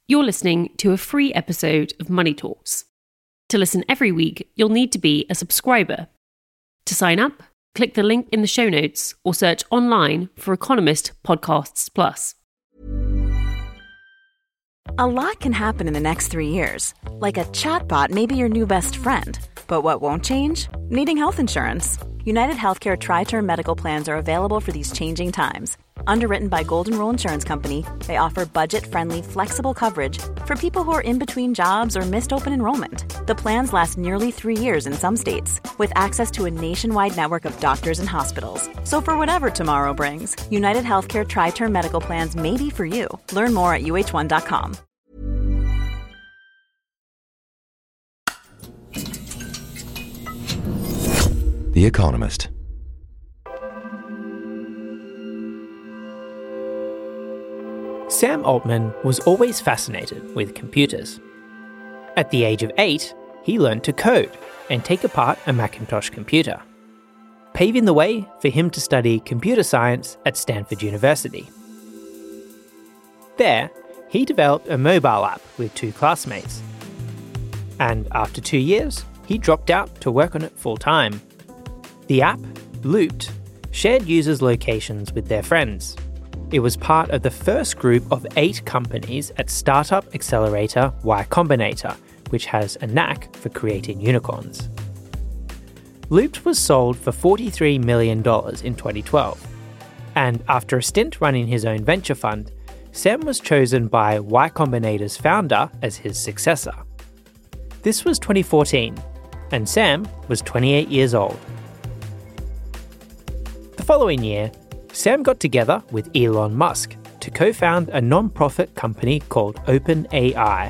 You're listening to a free episode of Money Talks. To listen every week, you'll need to be a subscriber. To sign up, click the link in the show notes or search online for Economist Podcasts Plus. A lot can happen in the next 3 years. Like a chatbot may be your new best friend. But what won't change? Needing health insurance. United Healthcare Tri-Term Medical Plans are available for these changing times. Underwritten by Golden Rule Insurance Company, they offer budget-friendly, flexible coverage for people who are in between jobs or missed open enrollment. The plans last nearly 3 years in some states, with access to a nationwide network of doctors and hospitals. So for whatever tomorrow brings, United Healthcare Tri-Term Medical Plans may be for you. Learn more at uh1.com. The Economist. Sam Altman was always fascinated with computers. At the age of 8, he learned to code and take apart a Macintosh computer, paving the way for him to study computer science at Stanford University. There, he developed a mobile app with 2 classmates. And after 2 years, he dropped out to work on it full-time. The app, Looped, shared users' locations with their friends. It was part of the first group of 8 companies at startup accelerator Y Combinator, which has a knack for creating unicorns. Looped was sold for $43 million in 2012. And after a stint running his own venture fund, Sam was chosen by Y Combinator's founder as his successor. This was 2014, and Sam was 28 years old. The following year, Sam got together with Elon Musk to co-found a non-profit company called OpenAI.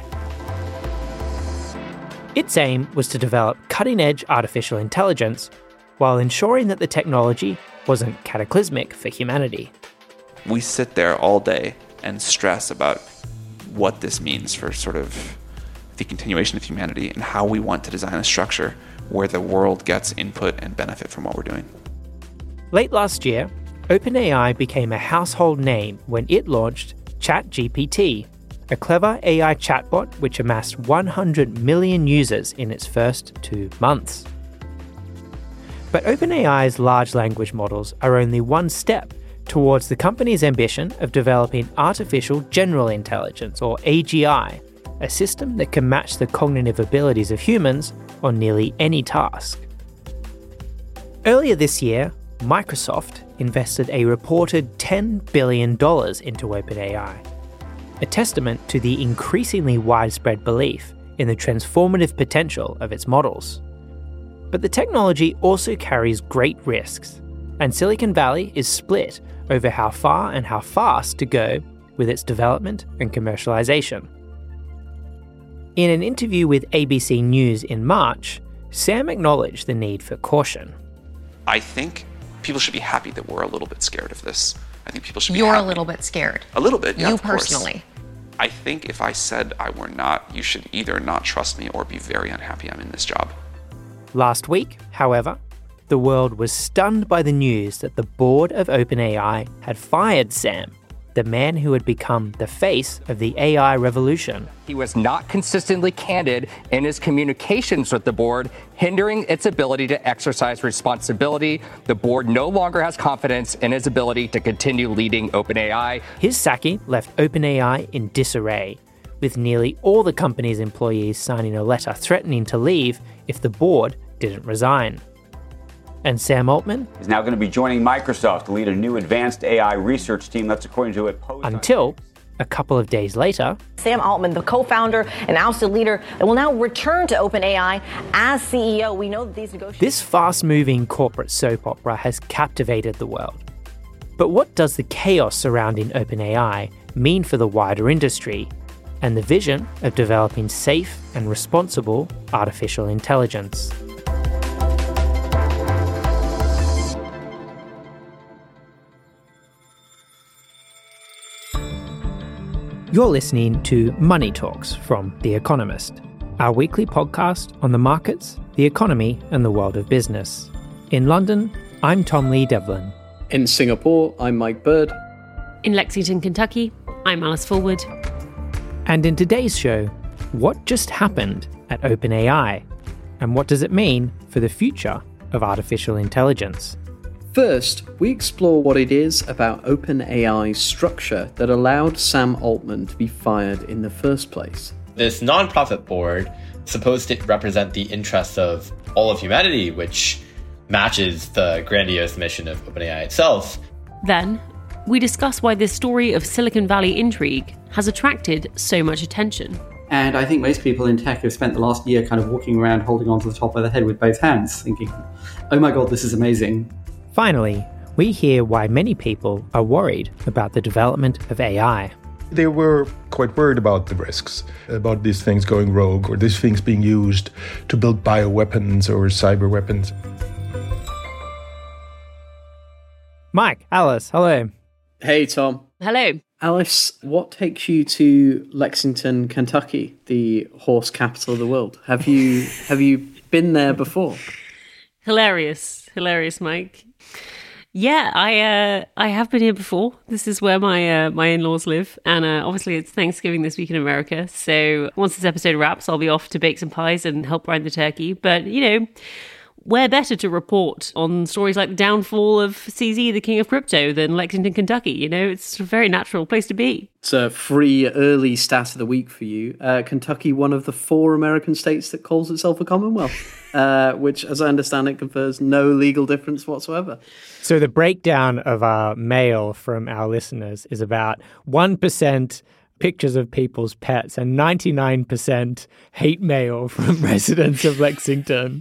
Its aim was to develop cutting-edge artificial intelligence while ensuring that the technology wasn't cataclysmic for humanity. We sit there all day and stress about what this means for sort of the continuation of humanity and how we want to design a structure where the world gets input and benefit from what we're doing. Late last year, OpenAI became a household name when it launched ChatGPT, a clever AI chatbot which amassed 100 million users in its first 2 months. But OpenAI's large language models are only one step towards the company's ambition of developing artificial general intelligence, or AGI, a system that can match the cognitive abilities of humans on nearly any task. Earlier this year, Microsoft invested a reported $10 billion into OpenAI, a testament to the increasingly widespread belief in the transformative potential of its models. But the technology also carries great risks, and Silicon Valley is split over how far and how fast to go with its development and commercialization. In an interview with ABC News in March, Sam acknowledged the need for caution. I think people should be happy that we're a little bit scared of this. I think people should be You're happy. a little bit scared. A little bit, yeah, You of course. personally. I think if I said I were not, you should either not trust me or be very unhappy I'm in this job. Last week, however, the world was stunned by the news that the board of OpenAI had fired Sam, the man who had become the face of the AI revolution. He was not consistently candid in his communications with the board, hindering its ability to exercise responsibility. The board no longer has confidence in his ability to continue leading OpenAI. His sacking left OpenAI in disarray, with nearly all the company's employees signing a letter threatening to leave if the board didn't resign. And Sam Altman is now going to be joining Microsoft to lead a new advanced AI research team. That's according to it. Until a couple of days later, Sam Altman, the co-founder and ousted leader, that will now return to OpenAI as CEO. We know that these negotiations... This fast-moving corporate soap opera has captivated the world. But what does the chaos surrounding OpenAI mean for the wider industry and the vision of developing safe and responsible artificial intelligence? You're listening to Money Talks from The Economist, our weekly podcast on the markets, the economy, and the world of business. In London, I'm Tom Lee Devlin. In Singapore, I'm Mike Bird. In Lexington, Kentucky, I'm Alice Fulwood. And in today's show, what just happened at OpenAI? And what does it mean for the future of artificial intelligence? First, we explore what it is about OpenAI's structure that allowed Sam Altman to be fired in the first place. This nonprofit board is supposed to represent the interests of all of humanity, which matches the grandiose mission of OpenAI itself. Then, we discuss why this story of Silicon Valley intrigue has attracted so much attention. And I think most people in tech have spent the last year kind of walking around holding onto the top of their head with both hands, thinking, oh my God, this is amazing. Finally, we hear why many people are worried about the development of AI. They were quite worried about the risks, about these things going rogue or these things being used to build bioweapons or cyber weapons. Mike, Alice, hello. Hey, Tom. Hello. Alice, what takes you to Lexington, Kentucky, the horse capital of the world? Have you been there before? Hilarious, Mike. Yeah, I have been here before. This is where my in-laws live, and obviously it's Thanksgiving this week in America. So once this episode wraps, I'll be off to bake some pies and help brine the turkey. But where better to report on stories like the downfall of CZ, the king of crypto, than Lexington, Kentucky? It's a very natural place to be. It's a free early stat of the week for you. Kentucky, one of the 4 American states that calls itself a Commonwealth, which, as I understand it, confers no legal difference whatsoever. So the breakdown of our mail from our listeners is about 1% pictures of people's pets and 99% hate mail from residents of Lexington.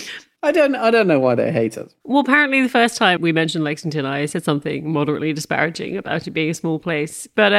I don't know why they hate us. Well, apparently the first time we mentioned Lexington, I said something moderately disparaging about it being a small place. But,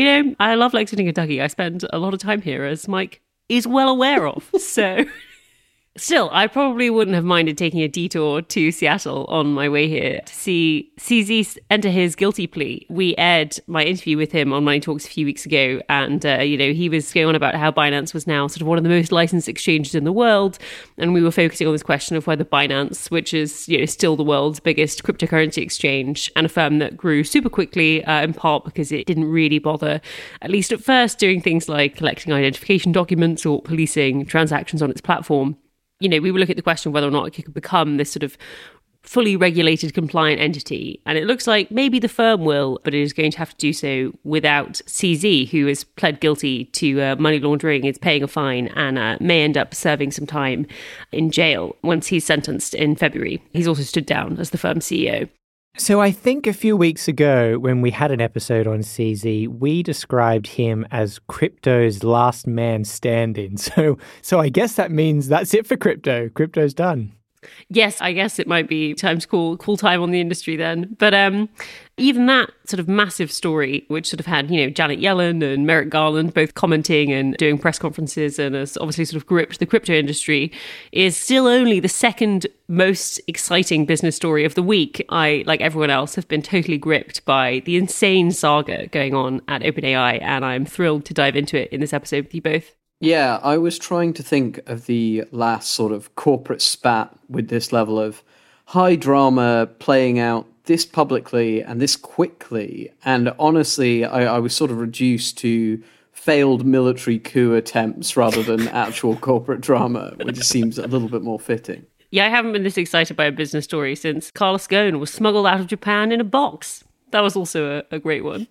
I love Lexington, Kentucky. I spend a lot of time here, as Mike is well aware of. So still, I probably wouldn't have minded taking a detour to Seattle on my way here to see CZ enter his guilty plea. We aired my interview with him on Money Talks a few weeks ago, and, he was going on about how Binance was now sort of one of the most licensed exchanges in the world, and we were focusing on this question of whether Binance, which is still the world's biggest cryptocurrency exchange, and a firm that grew super quickly, in part because it didn't really bother, at least at first, doing things like collecting identification documents or policing transactions on its platform. We would look at the question of whether or not it could become this sort of fully regulated, compliant entity. And it looks like maybe the firm will, but it is going to have to do so without CZ, who has pled guilty to money laundering, is paying a fine, and may end up serving some time in jail once he's sentenced in February. He's also stood down as the firm's CEO. So I think a few weeks ago when we had an episode on CZ, we described him as crypto's last man standing. So I guess that means that's it for crypto. Crypto's done. Yes, I guess it might be time to call time on the industry then. But even that sort of massive story, which sort of had, Janet Yellen and Merrick Garland both commenting and doing press conferences and has obviously sort of gripped the crypto industry, is still only the second most exciting business story of the week. I, like everyone else, have been totally gripped by the insane saga going on at OpenAI, and I'm thrilled to dive into it in this episode with you both. Yeah, I was trying to think of the last sort of corporate spat with this level of high drama playing out this publicly and this quickly. And honestly, I was sort of reduced to failed military coup attempts rather than actual corporate drama, which seems a little bit more fitting. Yeah, I haven't been this excited by a business story since Carlos Ghosn was smuggled out of Japan in a box. That was also a great one.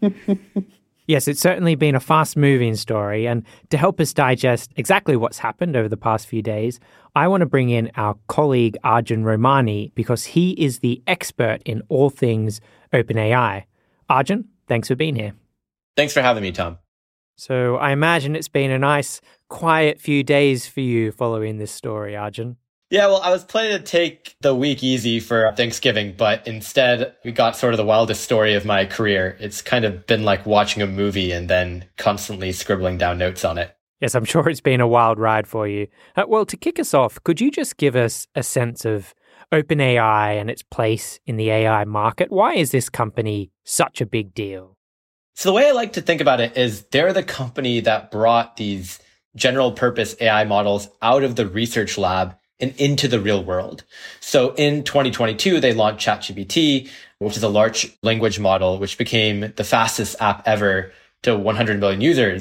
Yes, it's certainly been a fast-moving story, and to help us digest exactly what's happened over the past few days, I want to bring in our colleague Arjun Romani because he is the expert in all things OpenAI. Arjun, thanks for being here. Thanks for having me, Tom. So I imagine it's been a nice, quiet few days for you following this story, Arjun. Yeah, well, I was planning to take the week easy for Thanksgiving, but instead we got sort of the wildest story of my career. It's kind of been like watching a movie and then constantly scribbling down notes on it. Yes, I'm sure it's been a wild ride for you. Well, to kick us off, could you just give us a sense of OpenAI and its place in the AI market? Why is this company such a big deal? So the way I like to think about it is they're the company that brought these general purpose AI models out of the research lab and into the real world. So in 2022, they launched ChatGPT, which is a large language model, which became the fastest app ever to 100 million users.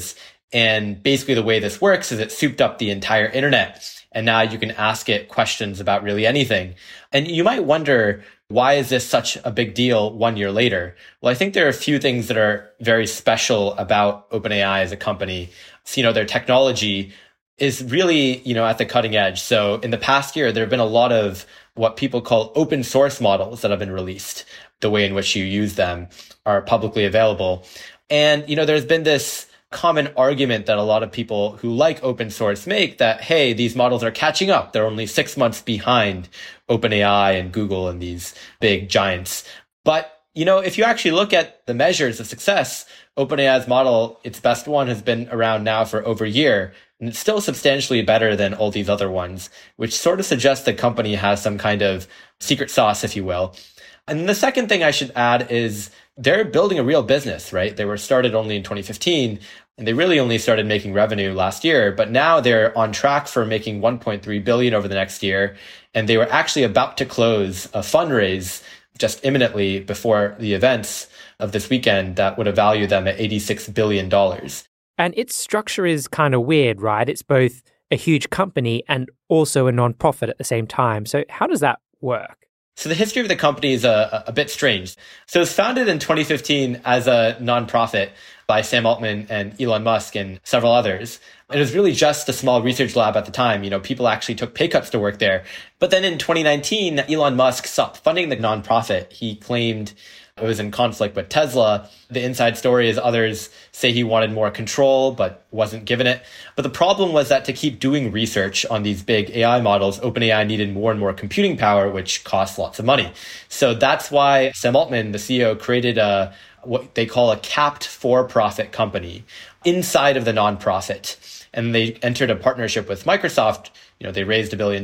And basically the way this works is it souped up the entire internet. And now you can ask it questions about really anything. And you might wonder, why is this such a big deal 1 year later? Well, I think there are a few things that are very special about OpenAI as a company. So, their technology is really, at the cutting edge. So in the past year, there have been a lot of what people call open source models that have been released. The way in which you use them are publicly available. And, there's been this common argument that a lot of people who like open source make that, hey, these models are catching up. They're only 6 months behind OpenAI and Google and these big giants. But, if you actually look at the measures of success, OpenAI's model, its best one, has been around now for over a year. And it's still substantially better than all these other ones, which sort of suggests the company has some kind of secret sauce, if you will. And the second thing I should add is they're building a real business, right? They were started only in 2015, and they really only started making revenue last year. But now they're on track for making 1.3 billion over the next year. And they were actually about to close a fundraise just imminently before the events of this weekend that would have valued them at $86 billion. And its structure is kind of weird, right? It's both a huge company and also a nonprofit at the same time. So how does that work? So the history of the company is a bit strange. So it was founded in 2015 as a nonprofit by Sam Altman and Elon Musk and several others. It was really just a small research lab at the time. People actually took pay cuts to work there. But then in 2019, Elon Musk stopped funding the nonprofit. He claimed it was in conflict with Tesla. The inside story is others say he wanted more control, but wasn't given it. But the problem was that to keep doing research on these big AI models, OpenAI needed more and more computing power, which costs lots of money. So that's why Sam Altman, the CEO, created what they call a capped for-profit company inside of the nonprofit. And they entered a partnership with Microsoft. They raised $1 billion.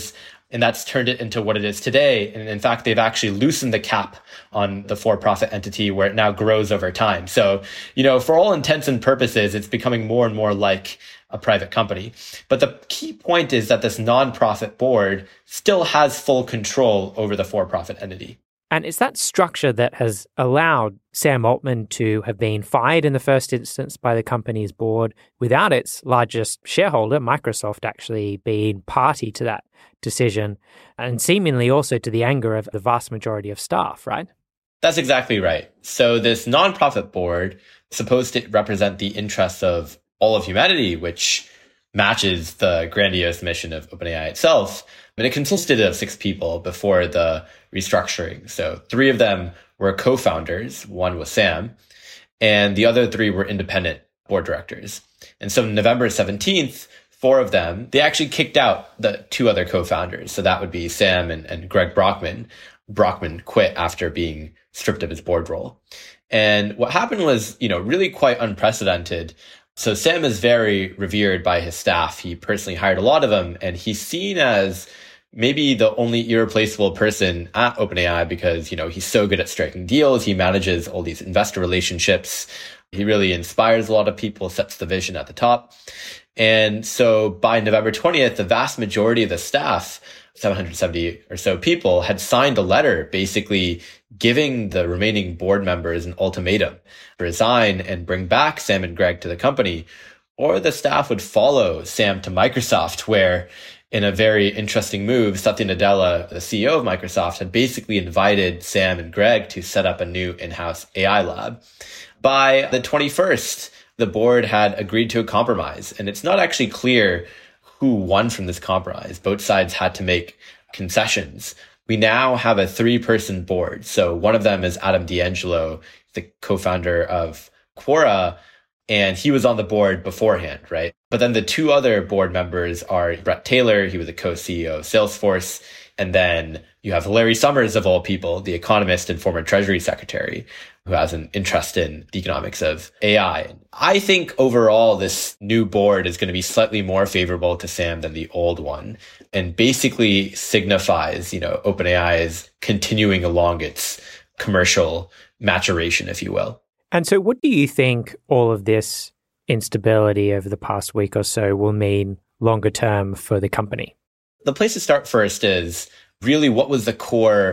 And that's turned it into what it is today. And in fact, they've actually loosened the cap on the for-profit entity where it now grows over time. So, for all intents and purposes, it's becoming more and more like a private company. But the key point is that this nonprofit board still has full control over the for-profit entity. And it's that structure that has allowed Sam Altman to have been fired in the first instance by the company's board without its largest shareholder, Microsoft, actually being party to that decision, and seemingly also to the anger of the vast majority of staff, right? That's exactly right. So this nonprofit board is supposed to represent the interests of all of humanity, which matches the grandiose mission of OpenAI itself. But it consisted of 6 people before the restructuring. So 3 of them were co-founders. One was Sam, and the other 3 were independent board directors. And so November 17th, 4 of them, they actually kicked out the 2 other co-founders. So that would be Sam and Greg Brockman. Brockman quit after being stripped of his board role. And what happened was, really quite unprecedented. So Sam is very revered by his staff. He personally hired a lot of them, and he's seen as maybe the only irreplaceable person at OpenAI because, he's so good at striking deals. He manages all these investor relationships. He really inspires a lot of people, sets the vision at the top. And so by November 20th, the vast majority of the staff, 770 or so people, had signed a letter basically giving the remaining board members an ultimatum: resign and bring back Sam and Greg to the company, or the staff would follow Sam to Microsoft, where in a very interesting move, Satya Nadella, the CEO of Microsoft, had basically invited Sam and Greg to set up a new in-house AI lab. By the 21st, the board had agreed to a compromise, and it's not actually clear who won from this compromise. Both sides had to make concessions. We now have a 3-person board. So one of them is Adam D'Angelo, the co-founder of Quora, and he was on the board beforehand, right? But then the 2 other board members are Bret Taylor, he was a co-CEO of Salesforce, and then you have Larry Summers, of all people, the economist and former Treasury Secretary, who has an interest in the economics of AI. I think overall, this new board is going to be slightly more favorable to Sam than the old one, and basically signifies, OpenAI is continuing along its commercial maturation, if you will. And so what do you think all of this instability over the past week or so will mean longer term for the company? The place to start first is really what was the core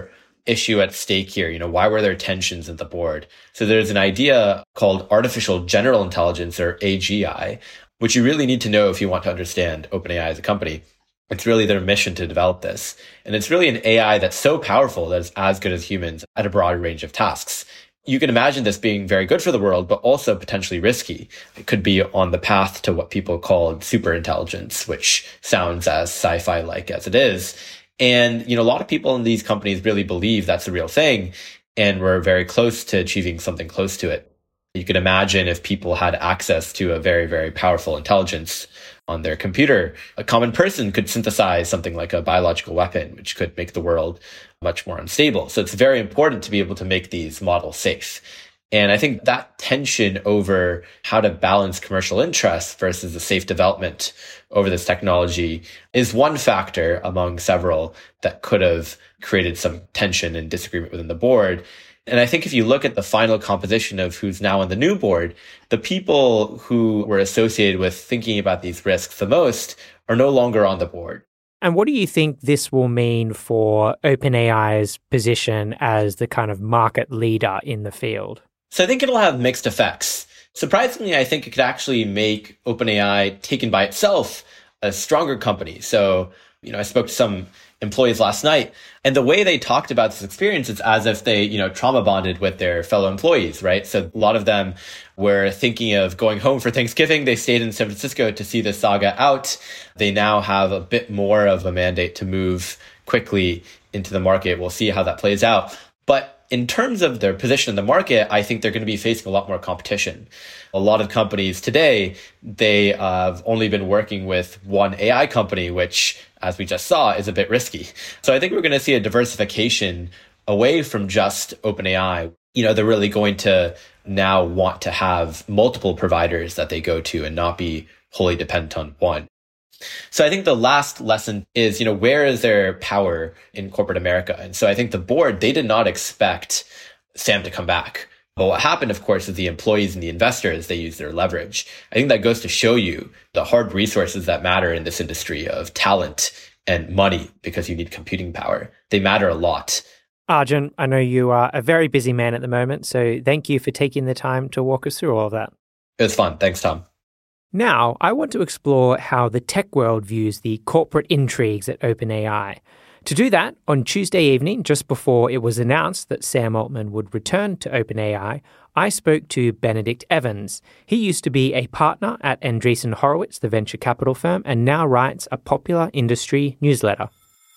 issue at stake here? Why were there tensions at the board? So there's an idea called artificial general intelligence, or AGI, which you really need to know if you want to understand OpenAI as a company. It's really their mission to develop this. And it's really an AI that's so powerful that it's as good as humans at a broad range of tasks. You can imagine this being very good for the world, but also potentially risky. It could be on the path to what people call superintelligence, which sounds as sci-fi-like as it is. And, a lot of people in these companies really believe that's the real thing. And we're very close to achieving something close to it. You can imagine if people had access to a very, very powerful intelligence on their computer, a common person could synthesize something like a biological weapon, which could make the world much more unstable. So it's very important to be able to make these models safe. And I think that tension over how to balance commercial interests versus the safe development over this technology is one factor among several that could have created some tension and disagreement within the board. And I think if you look at the final composition of who's now on the new board, the people who were associated with thinking about these risks the most are no longer on the board. And what do you think this will mean for OpenAI's position as the kind of market leader in the field? So I think it'll have mixed effects. Surprisingly, I think it could actually make OpenAI, taken by itself, a stronger company. So, I spoke to some employees last night, and the way they talked about this experience is as if they, trauma bonded with their fellow employees, right? So a lot of them were thinking of going home for Thanksgiving. They stayed in San Francisco to see the saga out. They now have a bit more of a mandate to move quickly into the market. We'll see how that plays out. But in terms of their position in the market, I think they're going to be facing a lot more competition. A lot of companies today, they have only been working with one AI company, which, as we just saw, is a bit risky. So I think we're going to see a diversification away from just OpenAI. They're really going to now want to have multiple providers that they go to and not be wholly dependent on one. So I think the last lesson is, where is their power in corporate America? And so I think the board, they did not expect Sam to come back. But what happened, of course, is the employees and the investors, they used their leverage. I think that goes to show you the hard resources that matter in this industry of talent and money, because you need computing power. They matter a lot. Arjun, I know you are a very busy man at the moment, so thank you for taking the time to walk us through all of that. It was fun. Thanks, Tom. Now, I want to explore how the tech world views the corporate intrigues at OpenAI. To do that, on Tuesday evening, just before it was announced that Sam Altman would return to OpenAI, I spoke to Benedict Evans. He used to be a partner at Andreessen Horowitz, the venture capital firm, and now writes a popular industry newsletter.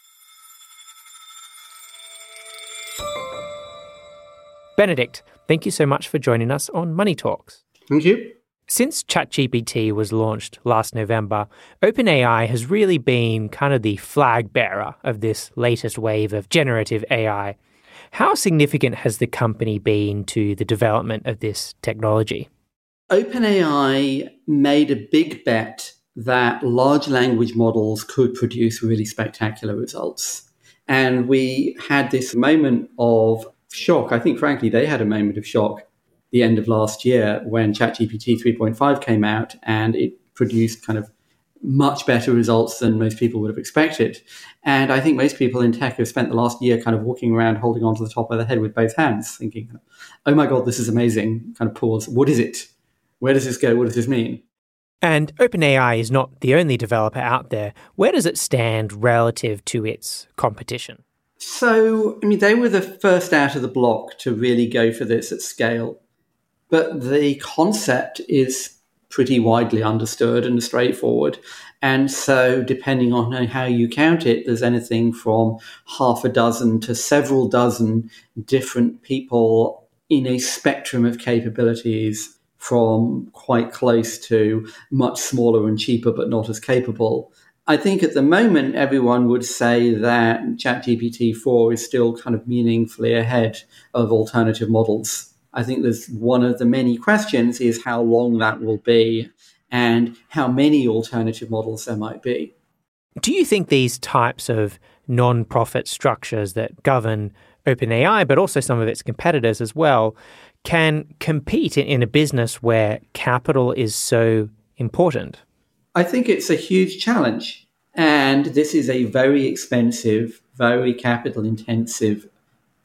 Benedict, thank you so much for joining us on Money Talks. Thank you. Since ChatGPT was launched last November, OpenAI has really been kind of the flag bearer of this latest wave of generative AI. How significant has the company been to the development of this technology? OpenAI made a big bet that large language models could produce really spectacular results. And we had this moment of shock. I think, frankly, they had a moment of shock the end of last year when ChatGPT 3.5 came out, and it produced kind of much better results than most people would have expected. And I think most people in tech have spent the last year kind of walking around holding onto the top of their head with both hands, thinking, oh my God, this is amazing. Kind of pause. What is it? Where does this go? What does this mean? And OpenAI is not the only developer out there. Where does it stand relative to its competition? So, they were the first out of the block to really go for this at scale. But the concept is pretty widely understood and straightforward. And so depending on how you count it, there's anything from half a dozen to several dozen different people in a spectrum of capabilities, from quite close to much smaller and cheaper but not as capable. I think at the moment, everyone would say that ChatGPT 4 is still kind of meaningfully ahead of alternative models. I think there's one of the many questions is how long that will be and how many alternative models there might be. Do you think these types of non-profit structures that govern OpenAI, but also some of its competitors as well, can compete in a business where capital is so important? I think it's a huge challenge. And this is a very expensive, very capital-intensive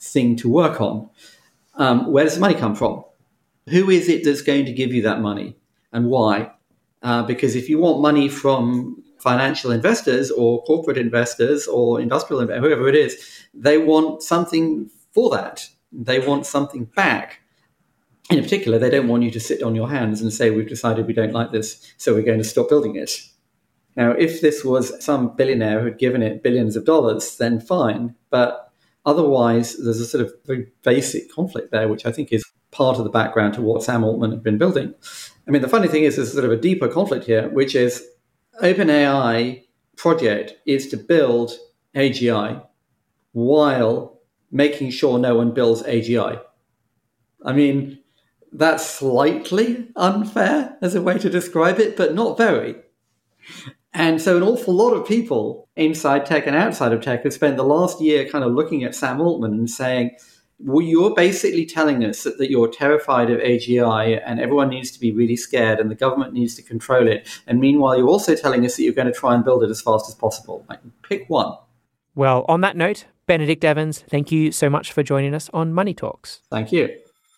thing to work on. Where does the money come from? Who is it that's going to give you that money, and why? Because if you want money from financial investors or corporate investors or industrial investors, whoever it is, they want something for that. They want something back. In particular, they don't want you to sit on your hands and say, we've decided we don't like this, so we're going to stop building it. Now, if this was some billionaire who had given it billions of dollars, then fine. But otherwise, there's a sort of very basic conflict there, which I think is part of the background to what Sam Altman had been building. I mean, the funny thing is, there's sort of a deeper conflict here, which is OpenAI project is to build AGI while making sure no one builds AGI. I mean, that's slightly unfair as a way to describe it, but not very. And so an awful lot of people inside tech and outside of tech have spent the last year kind of looking at Sam Altman and saying, well, you're basically telling us that you're terrified of AGI and everyone needs to be really scared and the government needs to control it. And meanwhile, you're also telling us that you're going to try and build it as fast as possible. Like, pick one. Well, on that note, Benedict Evans, thank you so much for joining us on Money Talks. Thank you.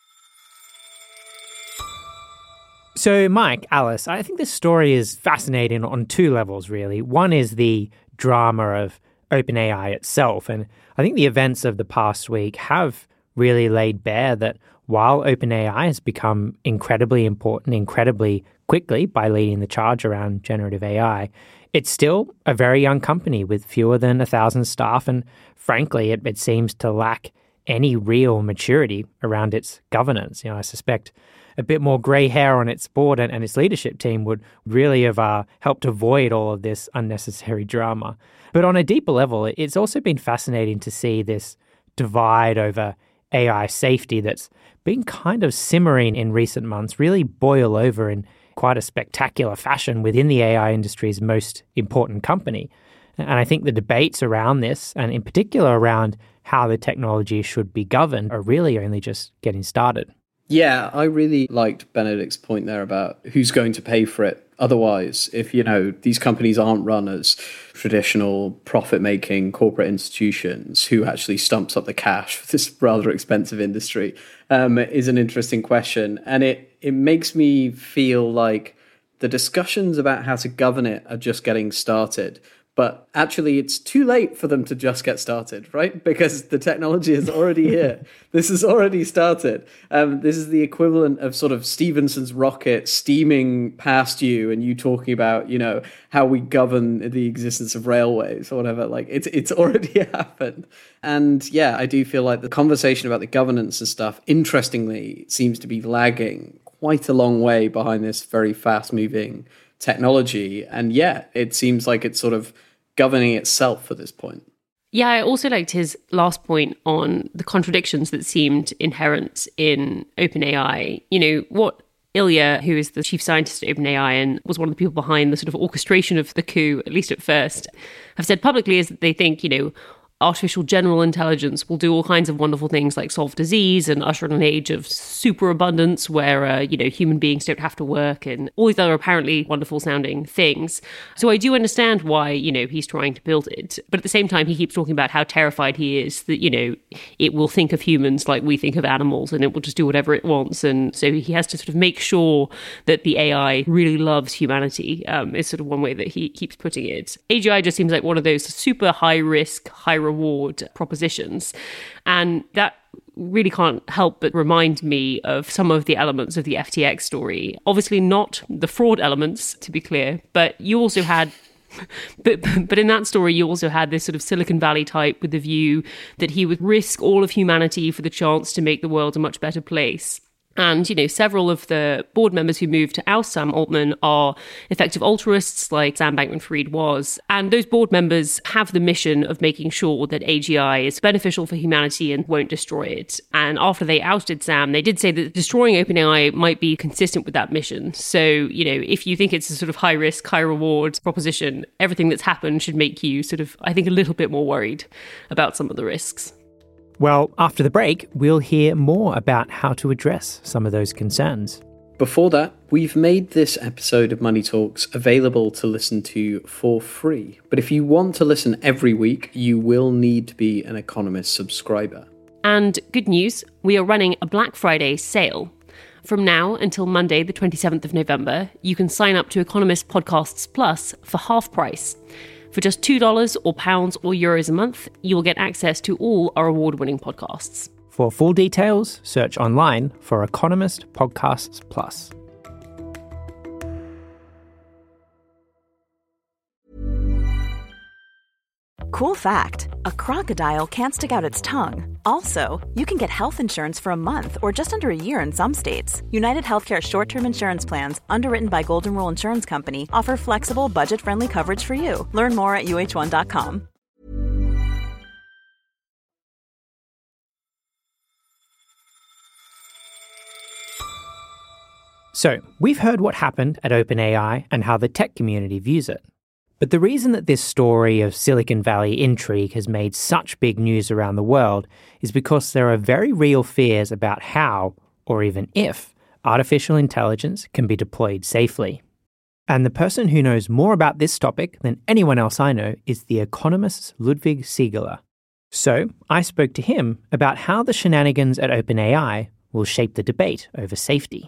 So, Mike, Alice, I think this story is fascinating on two levels, really. One is the drama of OpenAI itself. And I think the events of the past week have really laid bare that while OpenAI has become incredibly important, incredibly quickly by leading the charge around generative AI, it's still a very young company with fewer than 1,000 staff. And frankly, it seems to lack any real maturity around its governance. I suspect a bit more grey hair on its board and its leadership team would really have helped avoid all of this unnecessary drama. But on a deeper level, it's also been fascinating to see this divide over AI safety that's been kind of simmering in recent months really boil over in quite a spectacular fashion within the AI industry's most important company. And I think the debates around this, and in particular around how the technology should be governed, are really only just getting started. Yeah, I really liked Benedict's point there about who's going to pay for it. Otherwise, if, these companies aren't run as traditional profit-making corporate institutions, who actually stumps up the cash for this rather expensive industry, is an interesting question. And it makes me feel like the discussions about how to govern it are just getting started. But actually, it's too late for them to just get started, right? Because the technology is already here. This has already started. This is the equivalent of sort of Stephenson's rocket steaming past you and you talking about, how we govern the existence of railways or whatever. Like, it's already happened. And yeah, I do feel like the conversation about the governance and stuff, interestingly, seems to be lagging quite a long way behind this very fast-moving technology. And yeah, it seems like it's sort of governing itself at this point. Yeah, I also liked his last point on the contradictions that seemed inherent in OpenAI. What Ilya, who is the chief scientist at OpenAI and was one of the people behind the sort of orchestration of the coup, at least at first, have said publicly is that they think, artificial general intelligence will do all kinds of wonderful things like solve disease and usher in an age of superabundance where, human beings don't have to work and all these other apparently wonderful sounding things. So I do understand why, he's trying to build it. But at the same time, he keeps talking about how terrified he is that, it will think of humans like we think of animals and it will just do whatever it wants. And so he has to sort of make sure that the AI really loves humanity, is sort of one way that he keeps putting it. AGI just seems like one of those super high risk, high reward propositions. And that really can't help but remind me of some of the elements of the FTX story. Obviously not the fraud elements, to be clear, but you also had But in that story, you also had this sort of Silicon Valley type with the view that he would risk all of humanity for the chance to make the world a much better place. And, several of the board members who moved to oust Sam Altman are effective altruists like Sam Bankman-Fried was. And those board members have the mission of making sure that AGI is beneficial for humanity and won't destroy it. And after they ousted Sam, they did say that destroying OpenAI might be consistent with that mission. So, if you think it's a sort of high risk, high reward proposition, everything that's happened should make you sort of, I think, a little bit more worried about some of the risks. Well, after the break, we'll hear more about how to address some of those concerns. Before that, we've made this episode of Money Talks available to listen to for free. But if you want to listen every week, you will need to be an Economist subscriber. And good news, we are running a Black Friday sale. From now until Monday, the 27th of November, you can sign up to Economist Podcasts Plus for half price. For just $2 or pounds or euros a month, you will get access to all our award-winning podcasts. For full details, search online for Economist Podcasts Plus. Cool fact, a crocodile can't stick out its tongue. Also, you can get health insurance for a month or just under a year in some states. United Healthcare short-term insurance plans, underwritten by Golden Rule Insurance Company, offer flexible, budget-friendly coverage for you. Learn more at uh1.com. So, we've heard what happened at OpenAI and how the tech community views it. But the reason that this story of Silicon Valley intrigue has made such big news around the world is because there are very real fears about how, or even if, artificial intelligence can be deployed safely. And the person who knows more about this topic than anyone else I know is The Economist's Ludwig Siegele. So I spoke to him about how the shenanigans at OpenAI will shape the debate over safety.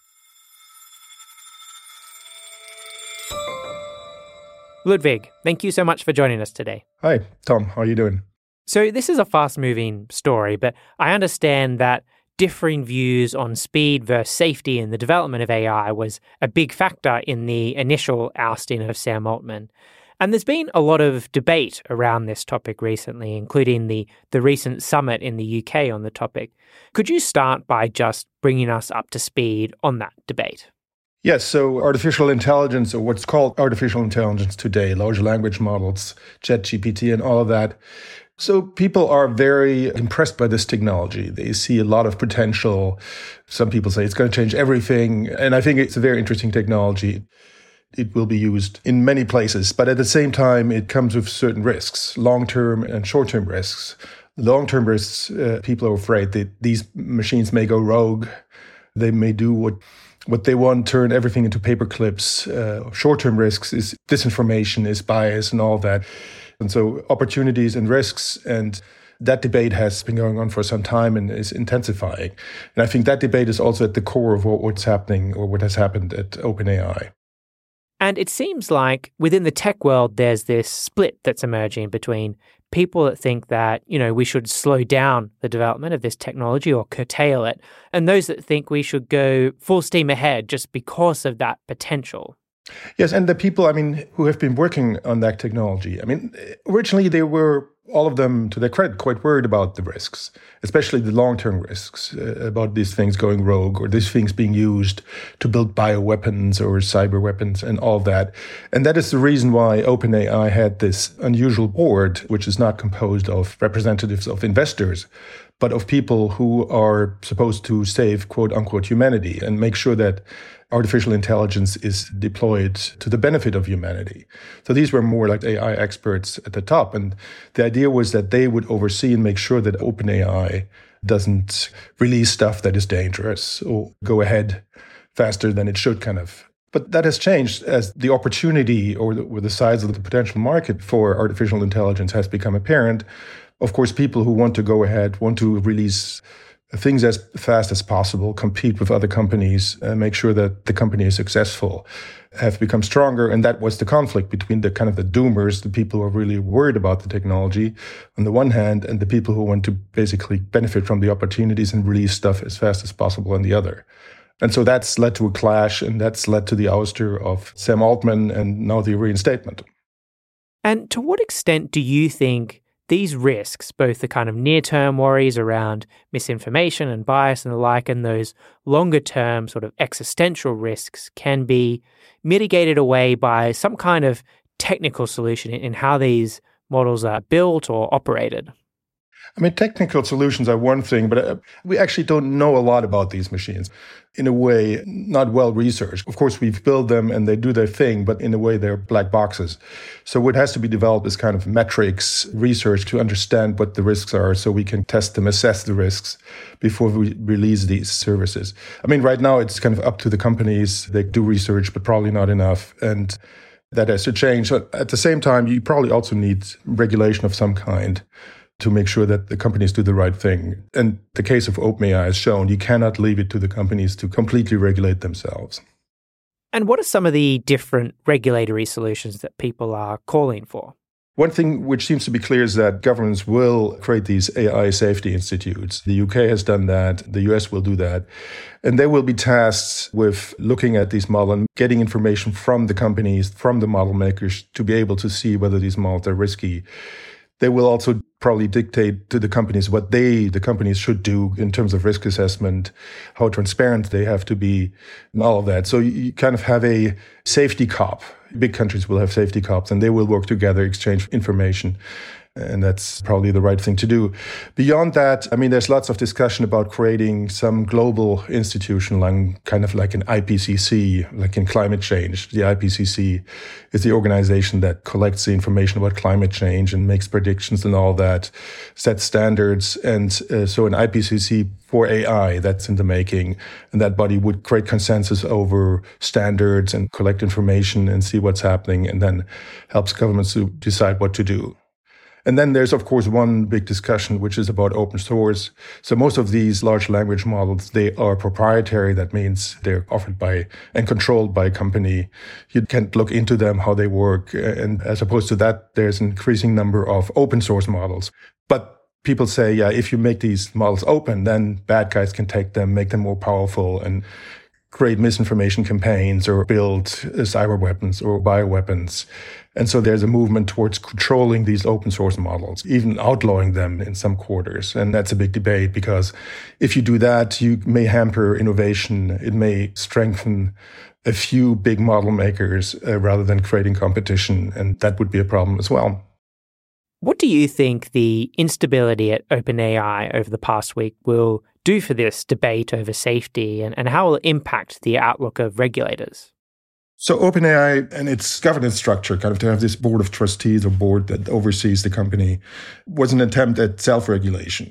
Ludwig, thank you so much for joining us today. Hi, Tom. How are you doing? So this is a fast-moving story, but I understand that differing views on speed versus safety in the development of AI was a big factor in the initial ousting of Sam Altman. And there's been a lot of debate around this topic recently, including the recent summit in the UK on the topic. Could you start by just bringing us up to speed on that debate? Yes, so artificial intelligence, or what's called artificial intelligence today, large language models, ChatGPT and all of that. So people are very impressed by this technology. They see a lot of potential. Some people say it's going to change everything. And I think it's a very interesting technology. It will be used in many places, but at the same time, it comes with certain risks, long-term and short-term risks. Long-term risks, people are afraid that these machines may go rogue. They may do what they want, turn everything into paper clips. Short-term risks is disinformation, is bias and all that. And so opportunities and risks, and that debate has been going on for some time and is intensifying. And I think that debate is also at the core of what's happening or what has happened at OpenAI. And it seems like within the tech world, there's this split that's emerging between people that think that, we should slow down the development of this technology or curtail it, and those that think we should go full steam ahead just because of that potential. Yes, and the people, who have been working on that technology, originally they were, all of them, to their credit, quite worried about the risks, especially the long-term risks, about these things going rogue or these things being used to build bioweapons or cyber weapons and all that. And that is the reason why OpenAI had this unusual board, which is not composed of representatives of investors, but of people who are supposed to save, quote unquote, humanity and make sure that artificial intelligence is deployed to the benefit of humanity. So these were more like AI experts at the top. And the idea was that they would oversee and make sure that OpenAI doesn't release stuff that is dangerous or go ahead faster than it should, kind of. But that has changed as the opportunity or the size of the potential market for artificial intelligence has become apparent. Of course, people who want to go ahead, want to release things as fast as possible, compete with other companies, make sure that the company is successful, have become stronger. And that was the conflict between the kind of the doomers, the people who are really worried about the technology on the one hand, and the people who want to basically benefit from the opportunities and release stuff as fast as possible on the other. And so that's led to a clash, and that's led to the ouster of Sam Altman and now the reinstatement. And to what extent do you think these risks, both the kind of near-term worries around misinformation and bias and the like, and those longer-term sort of existential risks can be mitigated away by some kind of technical solution in how these models are built or operated? Technical solutions are one thing, but we actually don't know a lot about these machines. In a way, not well researched. Of course, we've built them and they do their thing, but in a way, they're black boxes. So what has to be developed is kind of metrics research to understand what the risks are so we can test them, assess the risks before we release these services. Right now, it's kind of up to the companies. They do research, but probably not enough. And that has to change. So at the same time, you probably also need regulation of some kind. to make sure that the companies do the right thing. And the case of OpenAI has shown you cannot leave it to the companies to completely regulate themselves. And what are some of the different regulatory solutions that people are calling for? One thing which seems to be clear is that governments will create these AI safety institutes. The UK has done that. The US will do that. And they will be tasked with looking at these models and getting information from the companies, from the model makers, to be able to see whether these models are risky. They will also probably dictate to the companies what the companies should do in terms of risk assessment, how transparent they have to be, and all of that. So you kind of have a safety cop. Big countries will have safety cops, and they will work together, exchange information. And that's probably the right thing to do. Beyond that, I mean, there's lots of discussion about creating some global institution, like, kind of like an IPCC, like in climate change. The IPCC is the organization that collects the information about climate change and makes predictions and all that, sets standards. And so an IPCC for AI, that's in the making. And that body would create consensus over standards and collect information and see what's happening, and then helps governments to decide what to do. And then there's, of course, one big discussion, which is about open source. So most of these large language models, they are proprietary. That means they're offered by and controlled by a company. You can't look into them, how they work. And as opposed to that, there's an increasing number of open source models. But people say, yeah, if you make these models open, then bad guys can take them, make them more powerful, and create misinformation campaigns or build cyber weapons or bioweapons. And so there's a movement towards controlling these open source models, even outlawing them in some quarters. And that's a big debate, because if you do that, you may hamper innovation. It may strengthen a few big model makers rather than creating competition. And that would be a problem as well. What do you think the instability at OpenAI over the past week will do for this debate over safety, and how will it impact the outlook of regulators? So OpenAI and its governance structure, kind of to have this board of trustees or board that oversees the company, was an attempt at self-regulation.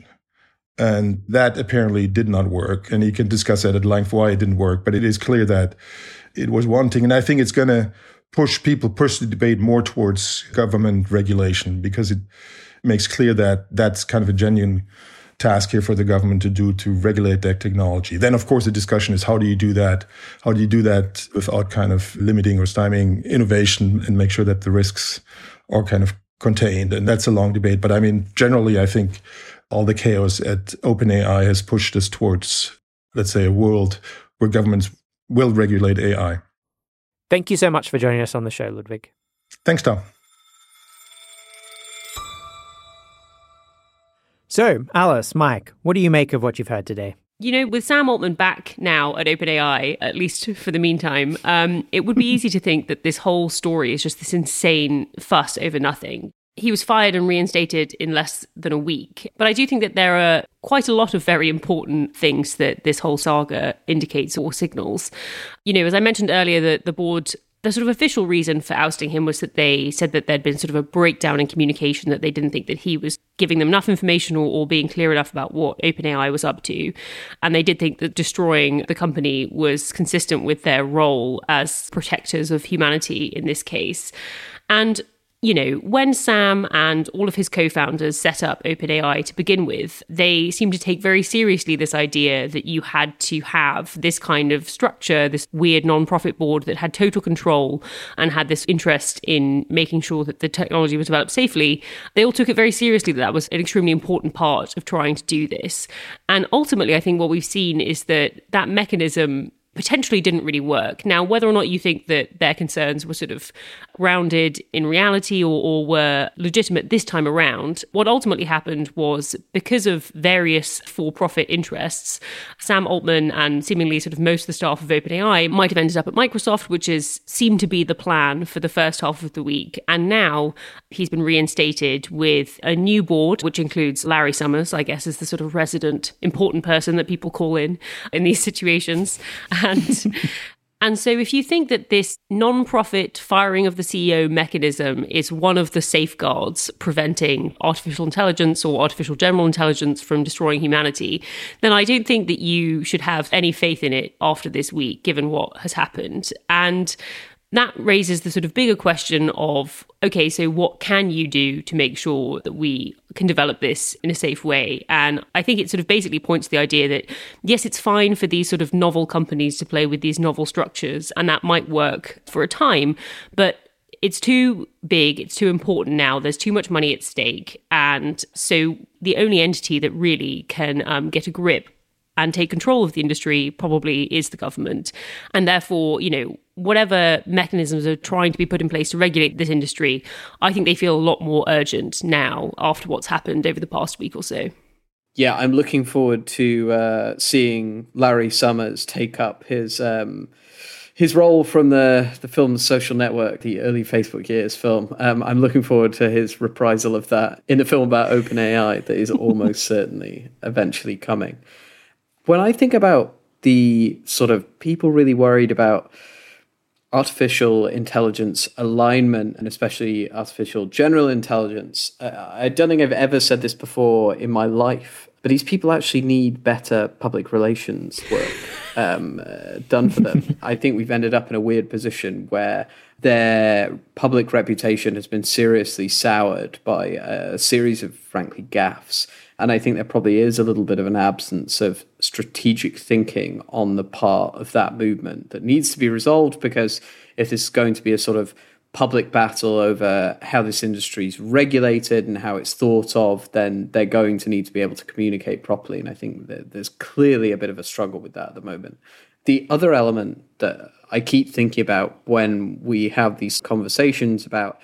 And that apparently did not work. And you can discuss that at length why it didn't work. But it is clear that it was wanting. And I think it's going to push the debate more towards government regulation, because it makes clear that that's kind of a genuine task here for the government to do, to regulate that technology. Then, of course, the discussion is, how do you do that? How do you do that without kind of limiting or stymieing innovation and make sure that the risks are kind of contained? And that's a long debate. But I mean, generally, I think all the chaos at OpenAI has pushed us towards, let's say, a world where governments will regulate AI. Thank you so much for joining us on the show, Ludwig. Thanks, Tom. So, Alice, Mike, what do you make of what you've heard today? You know, with Sam Altman back now at OpenAI, at least for the meantime, it would be easy to think that this whole story is just this insane fuss over nothing. He was fired and reinstated in less than a week. But I do think that there are quite a lot of very important things that this whole saga indicates or signals. You know, as I mentioned earlier, the board, the sort of official reason for ousting him was that they said that there'd been sort of a breakdown in communication, that they didn't think that he was giving them enough information or being clear enough about what OpenAI was up to. And they did think that destroying the company was consistent with their role as protectors of humanity in this case. And you know, when Sam and all of his co-founders set up OpenAI to begin with, they seemed to take very seriously this idea that you had to have this kind of structure, this weird non-profit board that had total control and had this interest in making sure that the technology was developed safely. They all took it very seriously that was an extremely important part of trying to do this. And ultimately, I think what we've seen is that mechanism potentially didn't really work. Now, whether or not you think that their concerns were sort of grounded in reality or were legitimate this time around, what ultimately happened was, because of various for-profit interests, Sam Altman and seemingly sort of most of the staff of OpenAI might have ended up at Microsoft, which seemed to be the plan for the first half of the week. And now he's been reinstated with a new board, which includes Larry Summers, I guess, is the sort of resident important person that people call in these situations. And so if you think that this non-profit firing of the CEO mechanism is one of the safeguards preventing artificial intelligence or artificial general intelligence from destroying humanity, then I don't think that you should have any faith in it after this week, given what has happened. And that raises the sort of bigger question of, okay, so what can you do to make sure that we can develop this in a safe way? And I think it sort of basically points to the idea that, yes, it's fine for these sort of novel companies to play with these novel structures, and that might work for a time, but it's too big, it's too important now, there's too much money at stake. And so the only entity that really can get a grip and take control of the industry probably is the government. And therefore, whatever mechanisms are trying to be put in place to regulate this industry, I think they feel a lot more urgent now after what's happened over the past week or so. Yeah, I'm looking forward to seeing Larry Summers take up his role from the film The Social Network, the early Facebook years film. I'm looking forward to his reprisal of that in the film about OpenAI that is almost certainly eventually coming. When I think about the sort of people really worried about artificial intelligence alignment, and especially artificial general intelligence, I don't think I've ever said this before in my life, but these people actually need better public relations work done for them. I think we've ended up in a weird position where their public reputation has been seriously soured by a series of, frankly, gaffes. And I think there probably is a little bit of an absence of strategic thinking on the part of that movement that needs to be resolved, because if this is going to be a sort of public battle over how this industry is regulated and how it's thought of, then they're going to need to be able to communicate properly. And I think that there's clearly a bit of a struggle with that at the moment. The other element that I keep thinking about when we have these conversations about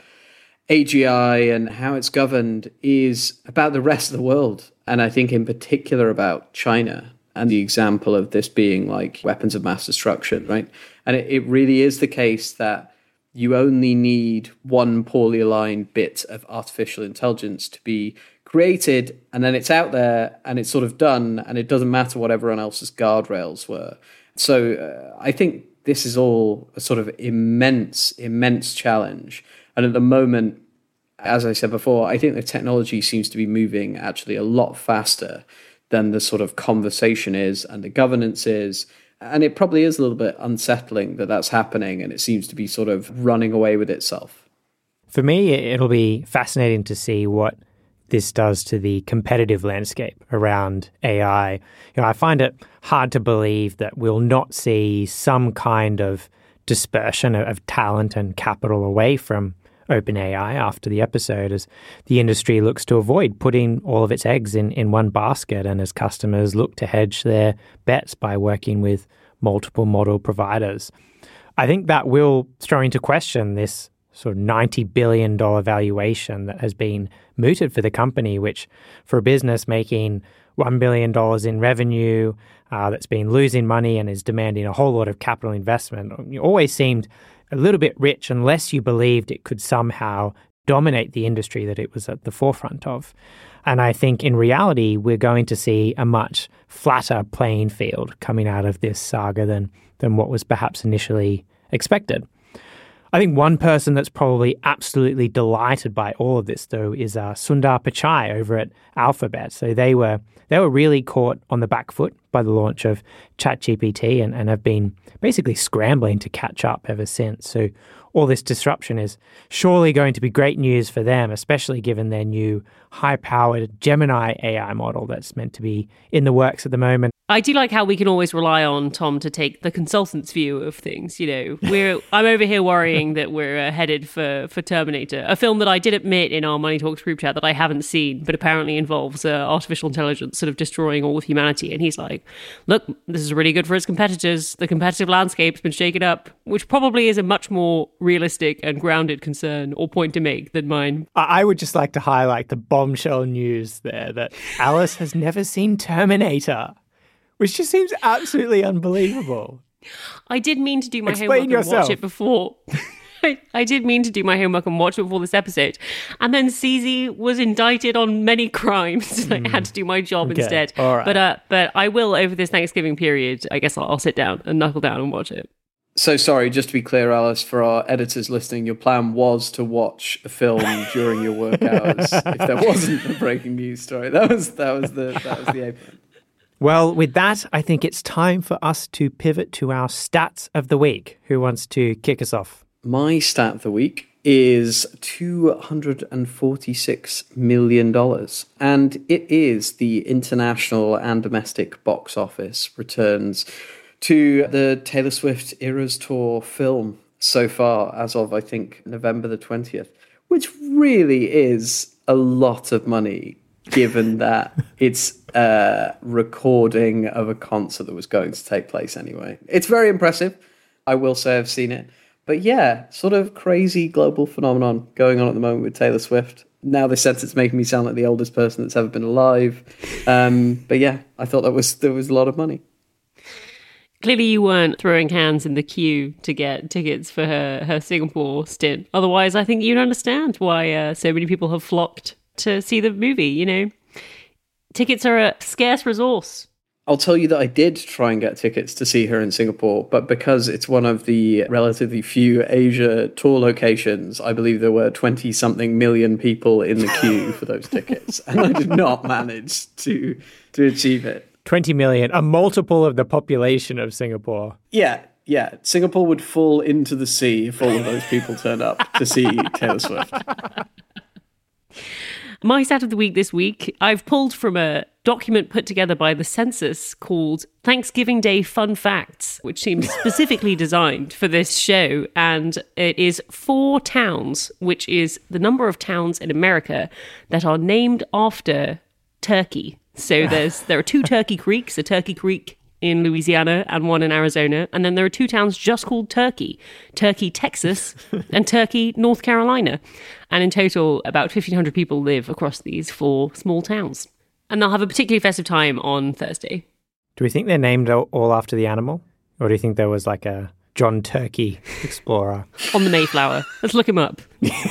AGI and how it's governed is about the rest of the world. And I think in particular about China and the example of this being like weapons of mass destruction, right? And it really is the case that you only need one poorly aligned bit of artificial intelligence to be created, and then it's out there and it's sort of done, and it doesn't matter what everyone else's guardrails were. So I think this is all a sort of immense challenge. And at the moment, as I said before, I think the technology seems to be moving actually a lot faster than the sort of conversation is and the governance is. And it probably is a little bit unsettling that that's happening, and it seems to be sort of running away with itself. For me, it'll be fascinating to see what this does to the competitive landscape around AI. I find it hard to believe that we'll not see some kind of dispersion of talent and capital away from OpenAI after the episode, as the industry looks to avoid putting all of its eggs in one basket, and as customers look to hedge their bets by working with multiple model providers. I think that will throw into question this sort of $90 billion valuation that has been mooted for the company, which for a business making $1 billion in revenue, that's been losing money and is demanding a whole lot of capital investment, always seemed a little bit rich unless you believed it could somehow dominate the industry that it was at the forefront of. And I think in reality, we're going to see a much flatter playing field coming out of this saga than what was perhaps initially expected. I think one person that's probably absolutely delighted by all of this, though, is Sundar Pichai over at Alphabet. So they were really caught on the back foot by the launch of ChatGPT and have been basically scrambling to catch up ever since. So all this disruption is surely going to be great news for them, especially given their new high-powered Gemini AI model that's meant to be in the works at the moment. I do like how we can always rely on Tom to take the consultant's view of things. I'm over here worrying that we're headed for Terminator, a film that I did admit in our Money Talks group chat that I haven't seen, but apparently involves artificial intelligence sort of destroying all of humanity. And he's like, look, this is really good for its competitors. The competitive landscape's been shaken up, which probably is a much more realistic and grounded concern or point to make than mine. I would just like to highlight the bombshell news there that Alice has never seen Terminator, which just seems absolutely unbelievable. I did mean to do my homework and watch it before. I did mean to do my homework and watch it before this episode. And then CZ was indicted on many crimes. I had to do my job instead. All right. But I will, over this Thanksgiving period, I guess I'll sit down and knuckle down and watch it. So sorry, just to be clear, Alice, for our editors listening, your plan was to watch a film during your work hours if there wasn't a breaking news story. That was the aim. Well, with that, I think it's time for us to pivot to our stats of the week. Who wants to kick us off? My stat of the week is $246 million. And it is the international and domestic box office returns to the Taylor Swift Eras Tour film so far, as of, I think, November the 20th, which really is a lot of money, given that it's a recording of a concert that was going to take place anyway. It's very impressive. I will say I've seen it. But yeah, sort of crazy global phenomenon going on at the moment with Taylor Swift. Now this sentence making me sound like the oldest person that's ever been alive. But yeah, I thought there was a lot of money. Clearly you weren't throwing hands in the queue to get tickets for her Singapore stint. Otherwise, I think you'd understand why so many people have flocked to see the movie, you know. Tickets are a scarce resource. I'll tell you that I did try and get tickets to see her in Singapore, but because it's one of the relatively few Asia tour locations, I believe there were 20-something million people in the queue for those tickets, and I did not manage to achieve it. 20 million, a multiple of the population of Singapore. Yeah. Singapore would fall into the sea if all of those people turned up to see Taylor Swift. My stat of the week this week, I've pulled from a document put together by the census called Thanksgiving Day Fun Facts, which seems specifically designed for this show. And it is 4 towns, which is the number of towns in America that are named after turkey. So there are 2 Turkey Creeks, a Turkey Creek in Louisiana and one in Arizona. And then there are 2 towns just called Turkey, Texas, and Turkey, North Carolina. And in total, about 1,500 people live across these 4 small towns. And they'll have a particularly festive time on Thursday. Do we think they're named all after the animal? Or do you think there was like a John Turkey explorer? On the Mayflower. Let's look him up.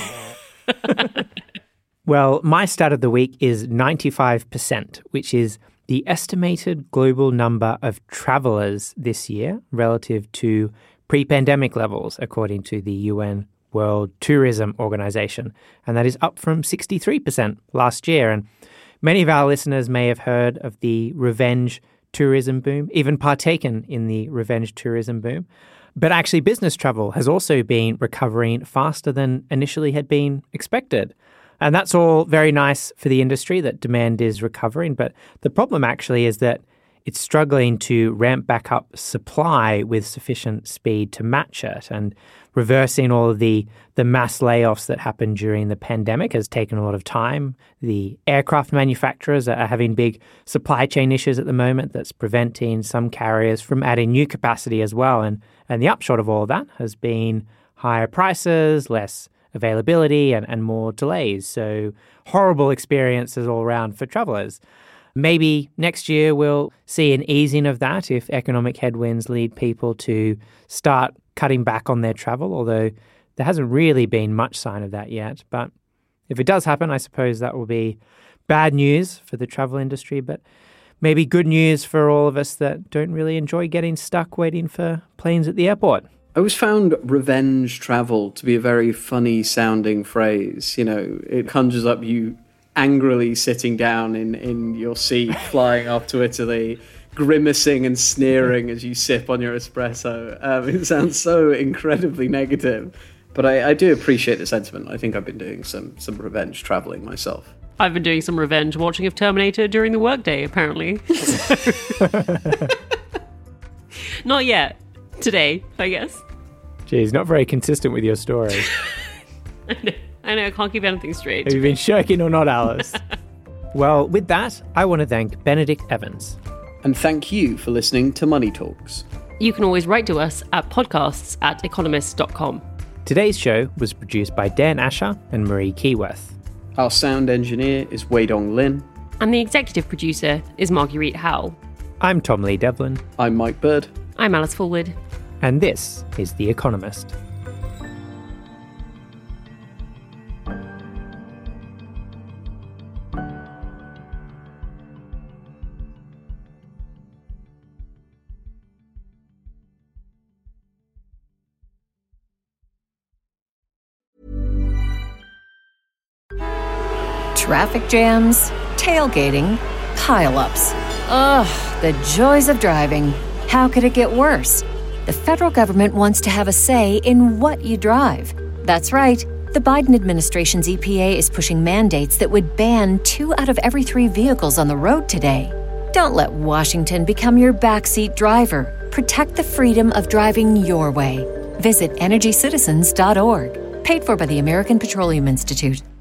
Well, my stat of the week is 95%, which is the estimated global number of travelers this year relative to pre-pandemic levels, according to the UN World Tourism Organization. And that is up from 63% last year. And many of our listeners may have heard of the revenge tourism boom, even partaken in the revenge tourism boom. But actually, business travel has also been recovering faster than initially had been expected. And that's all very nice for the industry that demand is recovering. But the problem actually is that it's struggling to ramp back up supply with sufficient speed to match it. And reversing all of the mass layoffs that happened during the pandemic has taken a lot of time. The aircraft manufacturers are having big supply chain issues at the moment that's preventing some carriers from adding new capacity as well. And the upshot of all of that has been higher prices, less availability, and more delays. So horrible experiences all around for travelers. Maybe next year we'll see an easing of that if economic headwinds lead people to start cutting back on their travel, although there hasn't really been much sign of that yet. But if it does happen, I suppose that will be bad news for the travel industry, but maybe good news for all of us that don't really enjoy getting stuck waiting for planes at the airport. I always found revenge travel to be a very funny sounding phrase. You know, it conjures up you angrily sitting down in your seat, flying off to Italy, grimacing and sneering as you sip on your espresso. It sounds so incredibly negative. But I do appreciate the sentiment. I think I've been doing some revenge traveling myself. I've been doing some revenge watching of Terminator during the workday, apparently. Not yet. Today, I guess. Geez, not very consistent with your story. I know, I can't keep anything straight. Have you been shirking or not, Alice? Well, with that, I want to thank Benedict Evans. And thank you for listening to Money Talks. You can always write to us at podcasts@economist.com. Today's show was produced by Dan Asher and Marie Keyworth. Our sound engineer is Weidong Lin. And the executive producer is Marguerite Howell. I'm Tom Lee Devlin. I'm Mike Bird. I'm Alice Fulwood. And this is The Economist. Traffic jams, tailgating, pile-ups. Ugh, the joys of driving. How could it get worse? the federal government wants to have a say in what you drive. That's right. The Biden administration's EPA is pushing mandates that would ban 2 out of every 3 vehicles on the road today. Don't let Washington become your backseat driver. Protect the freedom of driving your way. Visit EnergyCitizens.org. Paid for by the American Petroleum Institute.